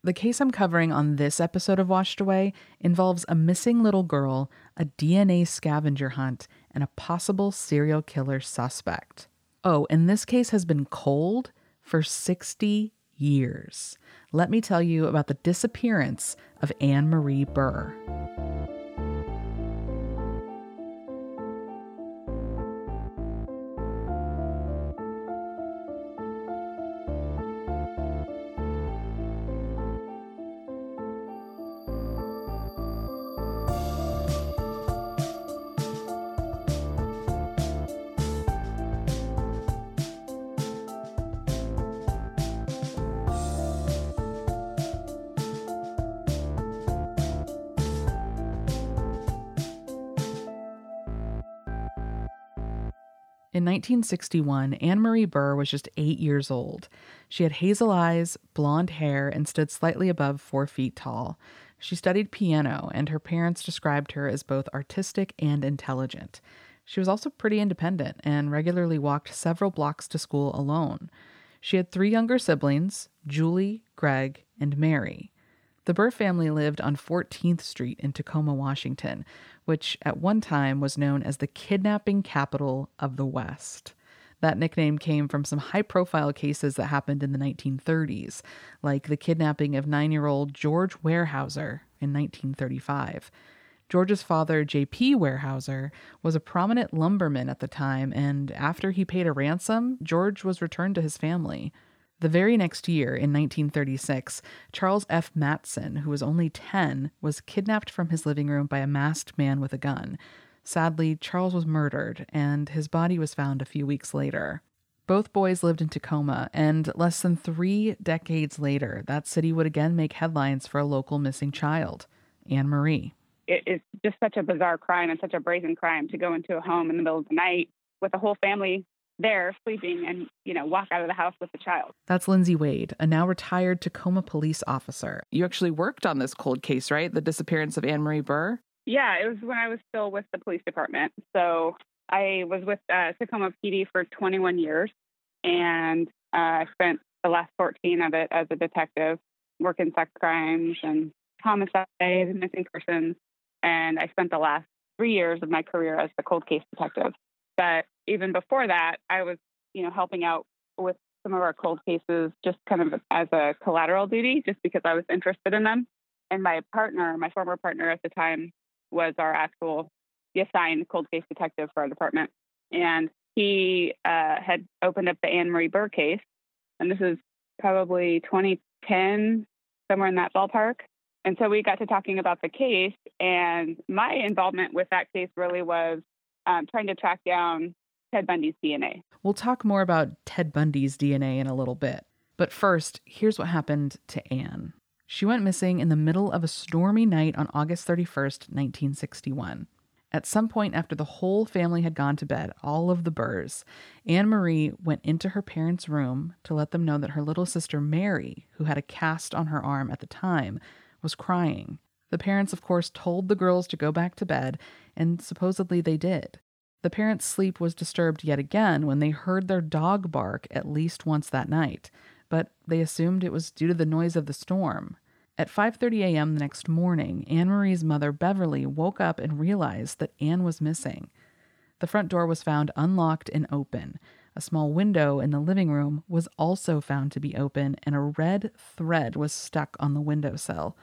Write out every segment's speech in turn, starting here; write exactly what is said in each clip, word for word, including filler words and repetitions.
The case I'm covering on this episode of Washed Away involves a missing little girl, a D N A scavenger hunt, and a possible serial killer suspect. Oh, and this case has been cold for sixty years. Let me tell you about the disappearance of Anne Marie Burr. In nineteen sixty-one, Anne Marie Burr was just eight years old. She had hazel eyes, blonde hair, and stood slightly above four feet tall. She studied piano, and her parents described her as both artistic and intelligent. She was also pretty independent and regularly walked several blocks to school alone. She had three younger siblings, Julie, Greg, and Mary. The Burr family lived on fourteenth Street in Tacoma, Washington, which at one time was known as the kidnapping capital of the West. That nickname came from some high-profile cases that happened in the nineteen thirties, like the kidnapping of nine-year-old George Weyerhaeuser in nineteen thirty-five. George's father, J P Weyerhaeuser, was a prominent lumberman at the time, and after he paid a ransom, George was returned to his family. The very next year, in nineteen thirty-six, Charles F. Matson, who was only ten, was kidnapped from his living room by a masked man with a gun. Sadly, Charles was murdered, and his body was found a few weeks later. Both boys lived in Tacoma, and less than three decades later, that city would again make headlines for a local missing child, Anne Marie. It is just such a bizarre crime and such a brazen crime to go into a home in the middle of the night with a whole family there sleeping and, you know, walk out of the house with the child. That's Lindsay Wade, a now retired Tacoma police officer. You actually worked on this cold case, right? The disappearance of Anne Marie Burr? Yeah, it was when I was still with the police department. So I was with uh, Tacoma P D for twenty-one years, and uh, I spent the last fourteen of it as a detective, working sex crimes and homicide and missing persons. And I spent the last three years of my career as the cold case detective. But even before that, I was, you know, helping out with some of our cold cases just kind of as a collateral duty, just because I was interested in them. And my partner, my former partner at the time, was our actual assigned cold case detective for our department. And he uh, had opened up the Anne Marie Burr case. And this is probably twenty ten, somewhere in that ballpark. And so we got to talking about the case. And my involvement with that case really was um, trying to track down Ted Bundy's D N A. We'll talk more about Ted Bundy's D N A in a little bit. But first, here's what happened to Anne. She went missing in the middle of a stormy night on August thirty-first, nineteen sixty-one. At some point after the whole family had gone to bed, all of the Burrs, Anne Marie went into her parents' room to let them know that her little sister Mary, who had a cast on her arm at the time, was crying. The parents, of course, told the girls to go back to bed, and supposedly they did. The parents' sleep was disturbed yet again when they heard their dog bark at least once that night, but they assumed it was due to the noise of the storm. At five thirty a.m. the next morning, Anne Marie's mother, Beverly, woke up and realized that Anne was missing. The front door was found unlocked and open. A small window in the living room was also found to be open, and a red thread was stuck on the windowsill.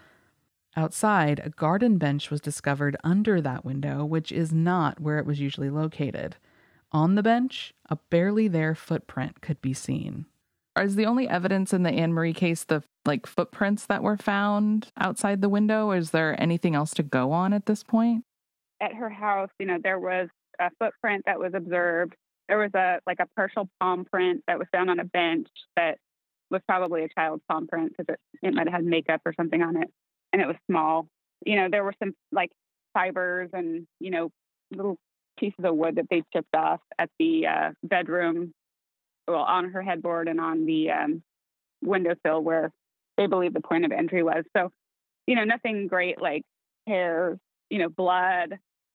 Outside, a garden bench was discovered under that window, which is not where it was usually located. On the bench, a barely there footprint could be seen. Is the only evidence in the Anne Marie case the like footprints that were found outside the window? Or is there anything else to go on at this point? At her house, you know, there was a footprint that was observed. There was a like a partial palm print that was found on a bench that was probably a child's palm print because it, it might have had makeup or something on it. And it was small. You know, there were some like fibers and, you know, little pieces of wood that they chipped off at the uh, bedroom, well, on her headboard and on the um, windowsill where they believe the point of entry was. So, you know, nothing great like hairs, you know, blood,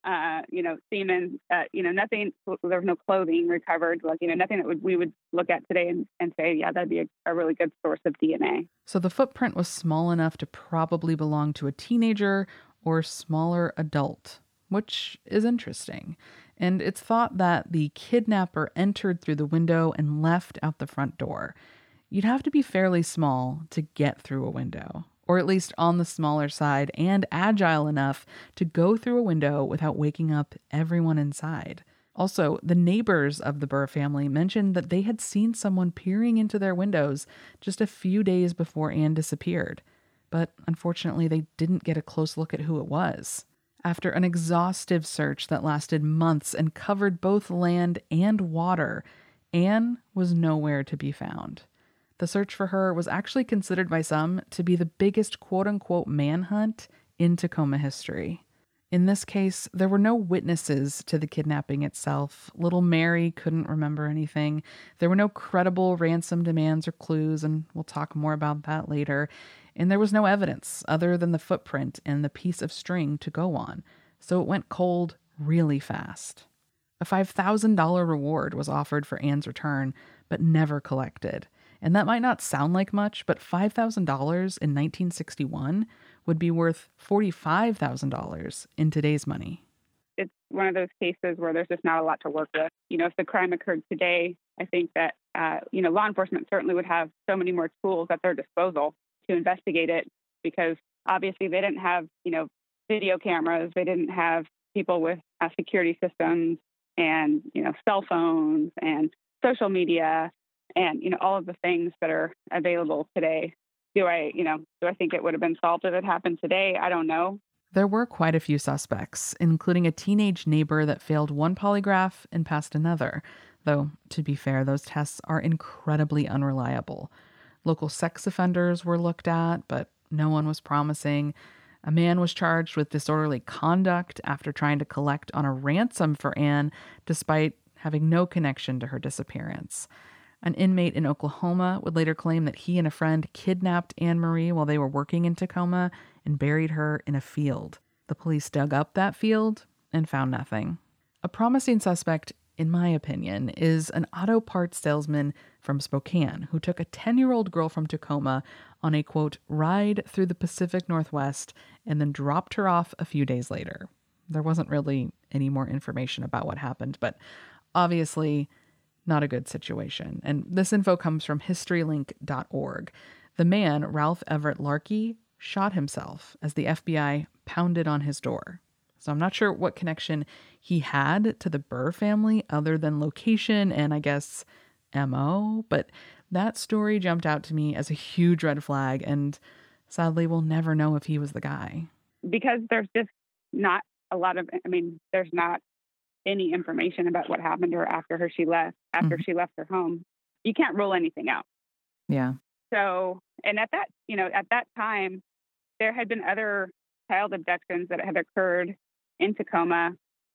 uh, you know, semen, uh, you know, nothing, there was no clothing recovered, like, you know, nothing that would, we would look at today and, and say, yeah, that'd be a, a really good source of D N A. So the footprint was small enough to probably belong to a teenager or smaller adult, which is interesting. And it's thought that the kidnapper entered through the window and left out the front door. You'd have to be fairly small to get through a window, or at least on the smaller side, and agile enough to go through a window without waking up everyone inside. Also, the neighbors of the Burr family mentioned that they had seen someone peering into their windows just a few days before Anne disappeared. But unfortunately, they didn't get a close look at who it was. After an exhaustive search that lasted months and covered both land and water, Anne was nowhere to be found. The search for her was actually considered by some to be the biggest quote-unquote manhunt in Tacoma history. In this case, there were no witnesses to the kidnapping itself. Little Mary couldn't remember anything. There were no credible ransom demands or clues, and we'll talk more about that later. And there was no evidence other than the footprint and the piece of string to go on. So it went cold really fast. A five thousand dollars reward was offered for Anne's return, but never collected. And that might not sound like much, but five thousand dollars in nineteen sixty-one would be worth forty-five thousand dollars in today's money. It's one of those cases where there's just not a lot to work with. You know, if the crime occurred today, I think that, uh, you know, law enforcement certainly would have so many more tools at their disposal to investigate it, because obviously they didn't have, you know, video cameras. They didn't have people with uh, security systems and, you know, cell phones and social media and, you know, all of the things that are available today. Do I, you know, do I think it would have been solved if it happened today? I don't know. There were quite a few suspects, including a teenage neighbor that failed one polygraph and passed another. Though, to be fair, those tests are incredibly unreliable. Local sex offenders were looked at, but no one was promising. A man was charged with disorderly conduct after trying to collect on a ransom for Anne, despite having no connection to her disappearance. An inmate in Oklahoma would later claim that he and a friend kidnapped Anne Marie while they were working in Tacoma and buried her in a field. The police dug up that field and found nothing. A promising suspect, in my opinion, is an auto parts salesman from Spokane who took a ten-year-old girl from Tacoma on a, quote, ride through the Pacific Northwest and then dropped her off a few days later. There wasn't really any more information about what happened, but obviously not a good situation. And this info comes from history link dot org. The man, Ralph Everett Larkey, shot himself as the F B I pounded on his door. So I'm not sure what connection he had to the Burr family other than location and, I guess, M O, but that story jumped out to me as a huge red flag, and sadly we'll never know if he was the guy. Because there's just not a lot of, I mean, there's not any information about what happened to her after her she left, after mm-hmm. she left her home. You can't rule anything out. Yeah. So, and at that, you know, at that time, there had been other child abductions that had occurred in Tacoma,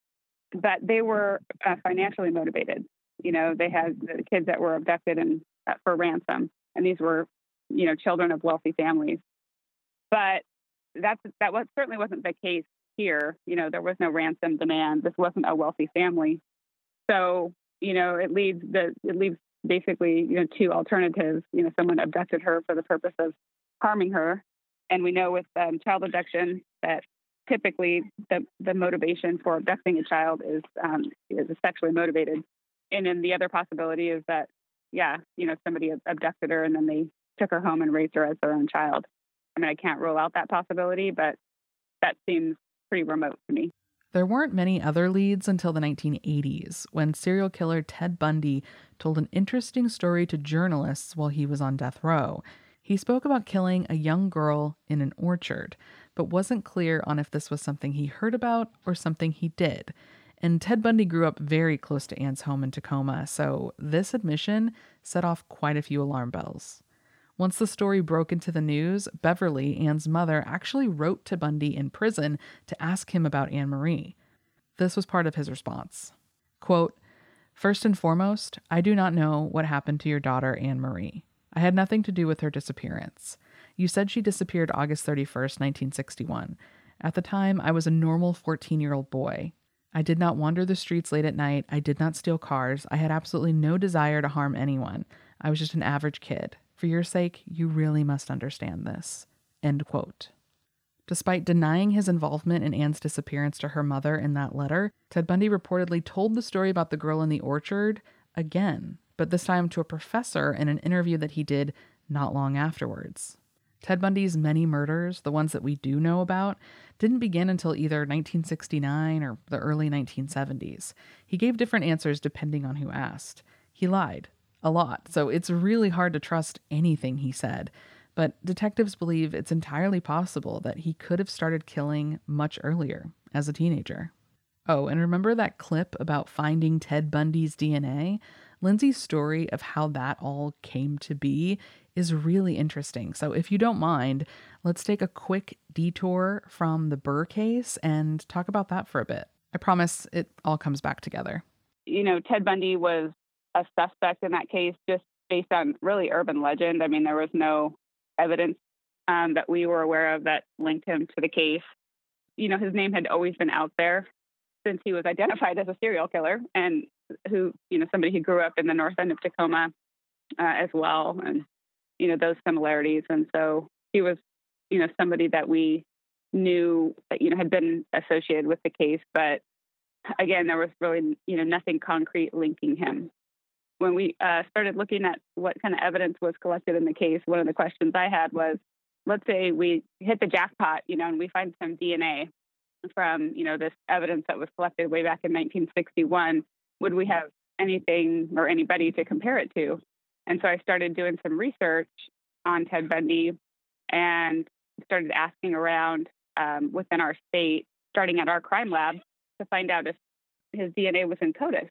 but they were uh, financially motivated. You know, they had the kids that were abducted and uh, for ransom, and these were, you know, children of wealthy families. But that's that was certainly wasn't the case here. You know, there was no ransom demand. This wasn't a wealthy family, so you know, it leaves the it leaves basically you know two alternatives. You know, someone abducted her for the purpose of harming her, and we know with um, child abduction that typically the the motivation for abducting a child is um, is sexually motivated. And then the other possibility is that, yeah, you know, somebody abducted her and then they took her home and raised her as their own child. I mean, I can't rule out that possibility, but that seems pretty remote to me. There weren't many other leads until the nineteen eighties, when serial killer Ted Bundy told an interesting story to journalists while he was on death row. He spoke about killing a young girl in an orchard, but wasn't clear on if this was something he heard about or something he did. And Ted Bundy grew up very close to Anne's home in Tacoma, so this admission set off quite a few alarm bells. Once the story broke into the news, Beverly, Anne's mother, actually wrote to Bundy in prison to ask him about Anne Marie. This was part of his response. Quote, "First and foremost, I do not know what happened to your daughter, Anne Marie. I had nothing to do with her disappearance. You said she disappeared August thirty-first, nineteen sixty-one. At the time, I was a normal fourteen-year-old boy. I did not wander the streets late at night. I did not steal cars. I had absolutely no desire to harm anyone. I was just an average kid. For your sake, you really must understand this." End quote. Despite denying his involvement in Anne's disappearance to her mother in that letter, Ted Bundy reportedly told the story about the girl in the orchard again, but this time to a professor in an interview that he did not long afterwards. Ted Bundy's many murders, the ones that we do know about, didn't begin until either nineteen sixty-nine or the early nineteen seventies. He gave different answers depending on who asked. He lied a lot, so it's really hard to trust anything he said. But detectives believe it's entirely possible that he could have started killing much earlier, as a teenager. Oh, and remember that clip about finding Ted Bundy's D N A? Lindsay's story of how that all came to be is really interesting. So if you don't mind, let's take a quick detour from the Burr case and talk about that for a bit. I promise it all comes back together. You know, Ted Bundy was a suspect in that case just based on really urban legend. I mean, there was no evidence um, that we were aware of that linked him to the case. You know, his name had always been out there since he was identified as a serial killer, and who, you know, somebody who grew up in the north end of Tacoma uh, as well, and, you know, those similarities. And so he was, you know, somebody that we knew that, you know, had been associated with the case. But again, there was really, you know, nothing concrete linking him. When we uh, started looking at what kind of evidence was collected in the case, one of the questions I had was, let's say we hit the jackpot, you know, and we find some D N A from, you know, this evidence that was collected way back in nineteen sixty-one, would we have anything or anybody to compare it to? And so I started doing some research on Ted Bundy and started asking around um, within our state, starting at our crime lab, to find out if his D N A was in CODIS.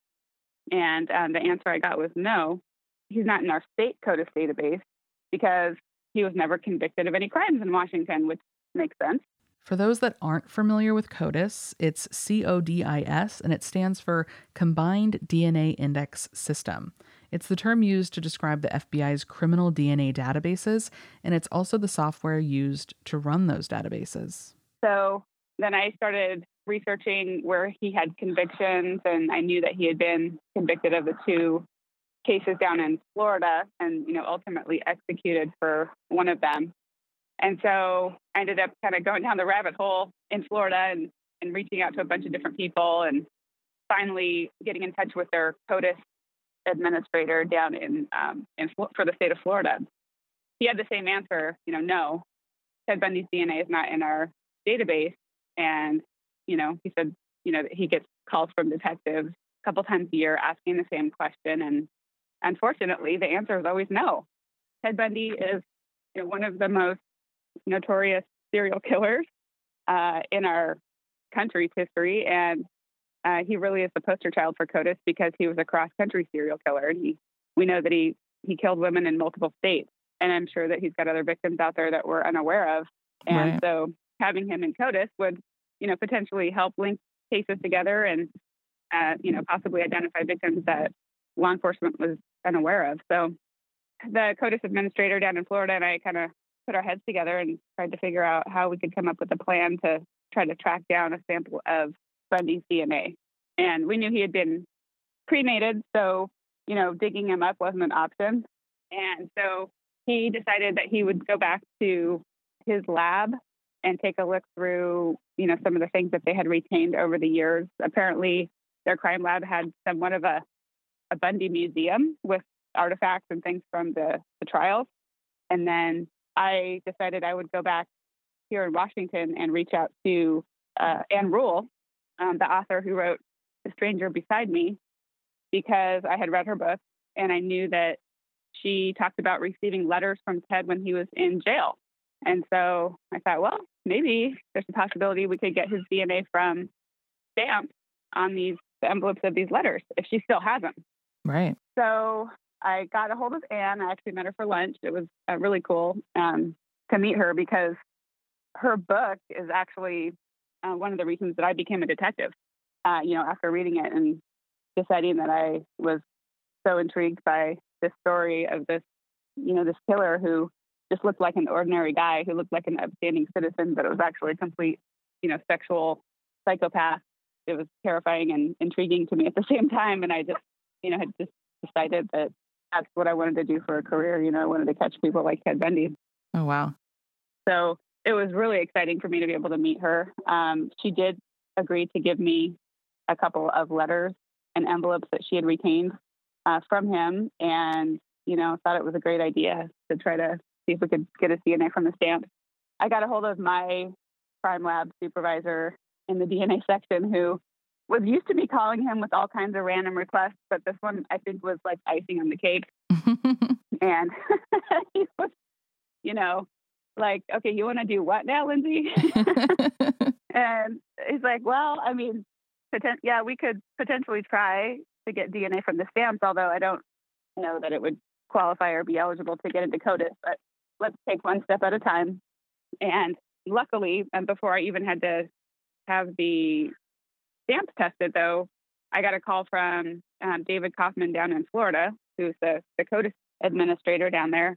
And um, the answer I got was no, he's not in our state CODIS database because he was never convicted of any crimes in Washington, which makes sense. For those that aren't familiar with CODIS, it's C O D I S, and it stands for Combined D N A Index System. It's the term used to describe the F B I's criminal D N A databases, and it's also the software used to run those databases. So then I started researching where he had convictions, and I knew that he had been convicted of the two cases down in Florida and, you know, ultimately executed for one of them. And so I ended up kind of going down the rabbit hole in Florida and, and reaching out to a bunch of different people and finally getting in touch with their CODIS administrator down in, um, in for the state of Florida. He had the same answer, you know, no, Ted Bundy's D N A is not in our database. And, you know, he said, you know, that he gets calls from detectives a couple times a year asking the same question. And unfortunately, the answer is always no. Ted Bundy is, you know, one of the most notorious serial killers uh, in our country's history. And uh, he really is the poster child for CODIS because he was a cross-country serial killer. And he, we know that he, he killed women in multiple states. And I'm sure that he's got other victims out there that we're unaware of. And Right. so having him in CODIS would, you know, potentially help link cases together and, uh, you know, possibly identify victims that law enforcement was unaware of. So the CODIS administrator down in Florida and I kind of put our heads together and tried to figure out how we could come up with a plan to try to track down a sample of Bundy's D N A. And we knew he had been cremated, so, you know, digging him up wasn't an option. And so he decided that he would go back to his lab and take a look through, you know, some of the things that they had retained over the years. Apparently, their crime lab had somewhat of a, a Bundy museum with artifacts and things from the, the trials. And then I decided I would go back here in Washington and reach out to uh, Ann Rule, um, the author who wrote The Stranger Beside Me, because I had read her book and I knew that she talked about receiving letters from Ted when he was in jail. And so I thought, well, maybe there's a possibility we could get his D N A from stamps on these the envelopes of these letters if she still has them. Right. So I got a hold of Anne. I actually met her for lunch. It was uh, really cool um, to meet her because her book is actually uh, one of the reasons that I became a detective. Uh, you know, after reading it and deciding that I was so intrigued by this story of this, you know, this killer who just looked like an ordinary guy, who looked like an upstanding citizen, but it was actually a complete, you know, sexual psychopath. it was terrifying and intriguing to me at the same time. And I just, you know, had just decided that that's what I wanted to do for a career. You know, I wanted to catch people like Ted Bundy. Oh, wow. So it was really exciting for me to be able to meet her. Um, she did agree to give me a couple of letters and envelopes that she had retained uh, from him. And, you know, thought it was a great idea to try to see if we could get his D N A from the stamp. I got a hold of my crime lab supervisor in the D N A section who was used to me calling him with all kinds of random requests, but this one I think was like icing on the cake. And he was, you know, like, okay, you want to do what now, Lindsay? And he's like, well, I mean, poten- yeah, we could potentially try to get D N A from the stamps, although I don't know that it would qualify or be eligible to get into CODIS, but let's take one step at a time. And luckily, and before I even had to have the stamps tested, though, I got a call from um, David Kaufman down in Florida, who's the, the CODIS administrator down there.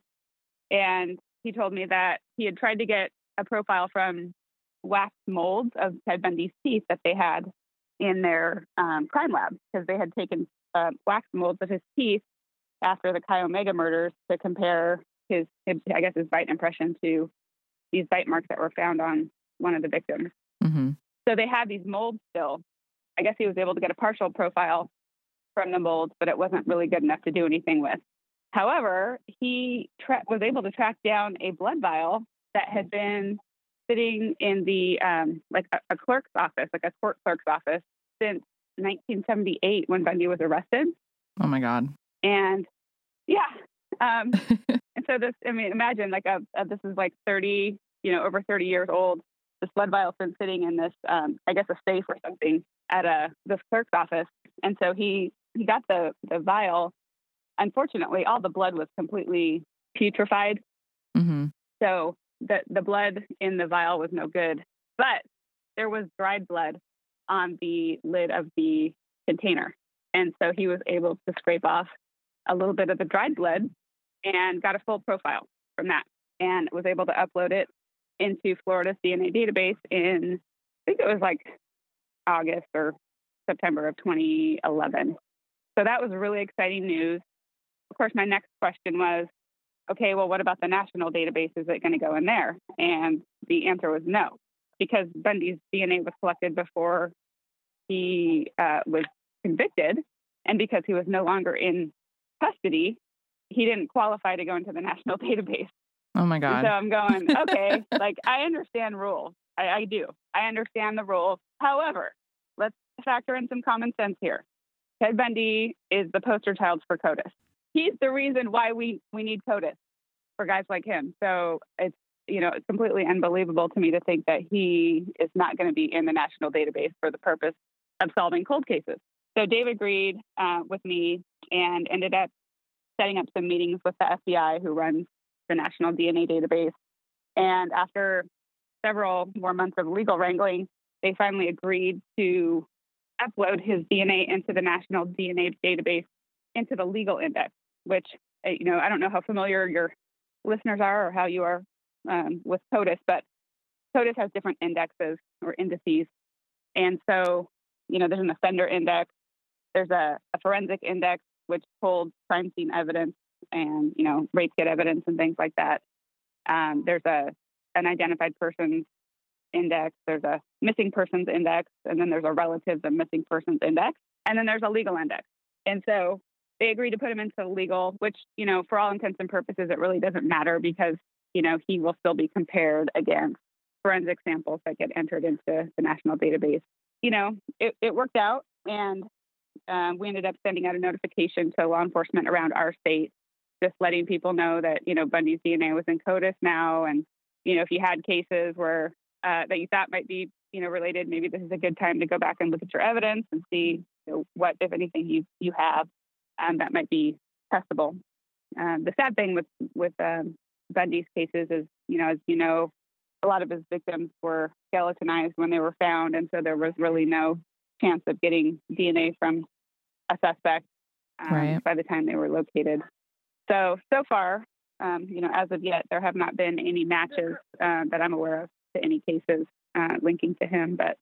And he told me that he had tried to get a profile from wax molds of Ted Bundy's teeth that they had in their um, crime lab, because they had taken uh, wax molds of his teeth after the Chi Omega murders to compare his, his, I guess, his bite impression to these bite marks that were found on one of the victims. Mm-hmm. So they had these molds still. I guess he was able to get a partial profile from the molds, but it wasn't really good enough to do anything with. However, he tra- was able to track down a blood vial that had been sitting in the, um, like a, a clerk's office, like a court clerk's office, since nineteen seventy-eight when Bundy was arrested. Oh my God. And yeah. Um, and so this, I mean, imagine like a, a, this is like thirty, you know, over thirty years old. This blood vial's been sitting in this, um, I guess, a safe or something at a this clerk's office. And so he he got the the vial. Unfortunately, all the blood was completely putrefied. Mm-hmm. So the the blood in the vial was no good. But there was dried blood on the lid of the container, and so he was able to scrape off a little bit of the dried blood and got a full profile from that, and was able to upload it into Florida's D N A database in, I think it was like August or September of twenty eleven. So that was really exciting news. Of course, my next question was, okay, well, what about the national database? Is it going to go in there? And the answer was no, because Bundy's D N A was collected before he uh, was convicted, and because he was no longer in custody, he didn't qualify to go into the national database. Oh my God. And so I'm going, okay, like I understand rules. I, I do. I understand the rules. However, let's factor in some common sense here. Ted Bundy is the poster child for CODIS. He's the reason why we, we need CODIS for guys like him. So it's, you know, it's completely unbelievable to me to think that he is not going to be in the national database for the purpose of solving cold cases. So Dave agreed uh, with me and ended up setting up some meetings with the F B I, who runs the National D N A Database. And after several more months of legal wrangling, they finally agreed to upload his D N A into the National D N A Database, into the legal index, which, you know, I don't know how familiar your listeners are or how you are um, with CODIS, but CODIS has different indexes or indices. And so, you know, there's an offender index, there's a, a forensic index, which holds crime scene evidence and, you know, rape kit evidence and things like that. Um, there's a an identified persons index, there's a missing persons index, and then there's a relatives of missing persons index, and then there's a legal index. And so they agreed to put him into legal, which, you know, for all intents and purposes, it really doesn't matter because, you know, he will still be compared against forensic samples that get entered into the national database. You know, it, it worked out, and um, we ended up sending out a notification to law enforcement around our state, just letting people know that, you know, Bundy's D N A was in CODIS now. And, you know, if you had cases where uh, that you thought might be, you know, related, maybe this is a good time to go back and look at your evidence and see, you know, what, if anything, you, you have um, that might be testable. Um, the sad thing with, with um, Bundy's cases is, you know, as you know, a lot of his victims were skeletonized when they were found. And so there was really no chance of getting D N A from a suspect um, right. by the time they were located. So, so far, um, you know, as of yet, there have not been any matches uh, that I'm aware of to any cases uh, linking to him. But,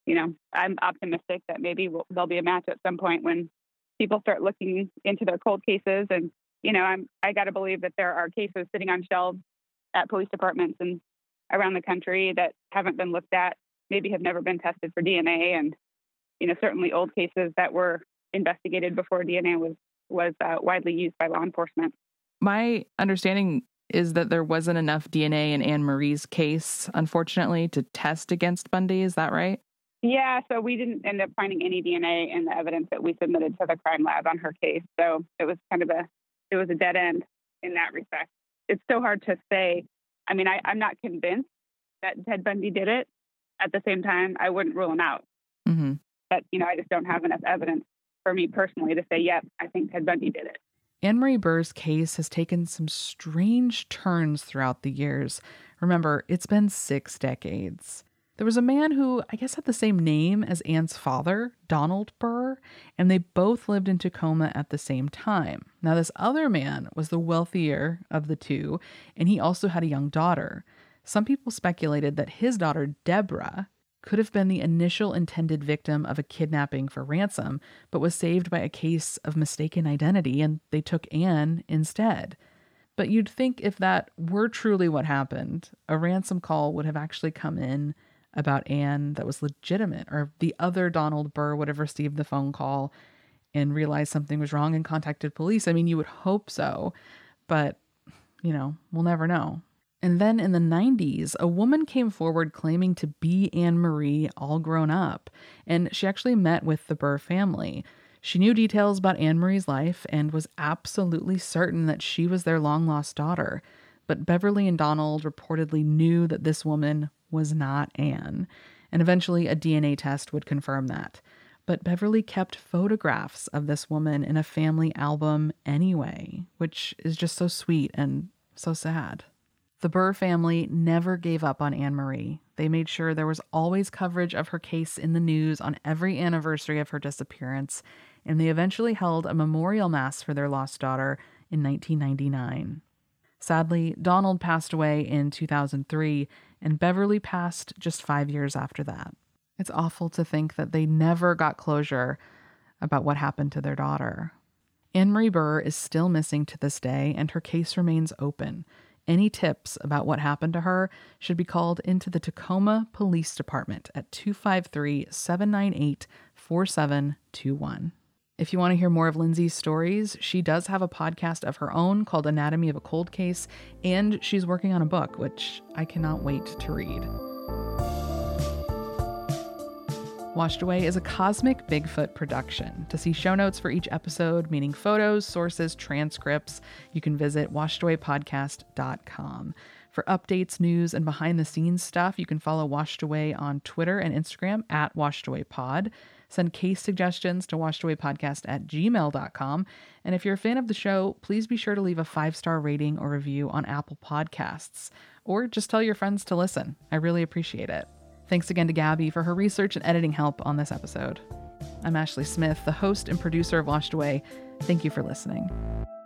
you know, I'm optimistic that maybe we'll, there'll be a match at some point when people start looking into their cold cases. And, you know, I'm, I got to believe that there are cases sitting on shelves at police departments and around the country that haven't been looked at, maybe have never been tested for D N A. And, you know, certainly old cases that were investigated before D N A was, was uh, widely used by law enforcement. My understanding is that there wasn't enough D N A in Anne Marie's case, unfortunately, to test against Bundy. Is that right? Yeah, so we didn't end up finding any D N A in the evidence that we submitted to the crime lab on her case. So it was kind of a, it was a dead end in that respect. It's so hard to say. I mean, I, I'm not convinced that Ted Bundy did it. At the same time, I wouldn't rule him out. Mm-hmm. But, you know, I just don't have enough evidence for me personally to say, yep, I think Ted Bundy did it. Anne Marie Burr's case has taken some strange turns throughout the years. Remember, it's been six decades. There was a man who I guess had the same name as Anne's father, Donald Burr, and they both lived in Tacoma at the same time. Now, this other man was the wealthier of the two, and he also had a young daughter. Some people speculated that his daughter, Deborah, could have been the initial intended victim of a kidnapping for ransom, but was saved by a case of mistaken identity, and they took Anne instead. But you'd think if that were truly what happened, a ransom call would have actually come in about Anne that was legitimate, or the other Donald Burr would have received the phone call and realized something was wrong and contacted police. I mean, you would hope so, but, you know, we'll never know. And then in the nineties, a woman came forward claiming to be Anne Marie all grown up, and she actually met with the Burr family. She knew details about Anne Marie's life and was absolutely certain that she was their long-lost daughter. But Beverly and Donald reportedly knew that this woman was not Anne, and eventually a D N A test would confirm that. But Beverly kept photographs of this woman in a family album anyway, which is just so sweet and so sad. The Burr family never gave up on Anne Marie. They made sure there was always coverage of her case in the news on every anniversary of her disappearance, and they eventually held a memorial mass for their lost daughter in nineteen ninety-nine. Sadly, Donald passed away in two thousand three, and Beverly passed just five years after that. It's awful to think that they never got closure about what happened to their daughter. Anne Marie Burr is still missing to this day, and her case remains open. Any tips about what happened to her should be called into the Tacoma Police Department at two five three, seven nine eight, four seven two one. If you want to hear more of Lindsay's stories, she does have a podcast of her own called Anatomy of a Cold Case, and she's working on a book, which I cannot wait to read. Washed Away is a Cosmic Bigfoot production. To see show notes for each episode, meaning photos, sources, transcripts, you can visit washed away podcast dot com. For updates, news, and behind-the-scenes stuff, you can follow Washed Away on Twitter and Instagram at washedawaypod. Send case suggestions to washedawaypodcast at gmail dot com. And if you're a fan of the show, please be sure to leave a five-star rating or review on Apple Podcasts. Or just tell your friends to listen. I really appreciate it. Thanks again to Gabby for her research and editing help on this episode. I'm Ashley Smith, the host and producer of Washed Away. Thank you for listening.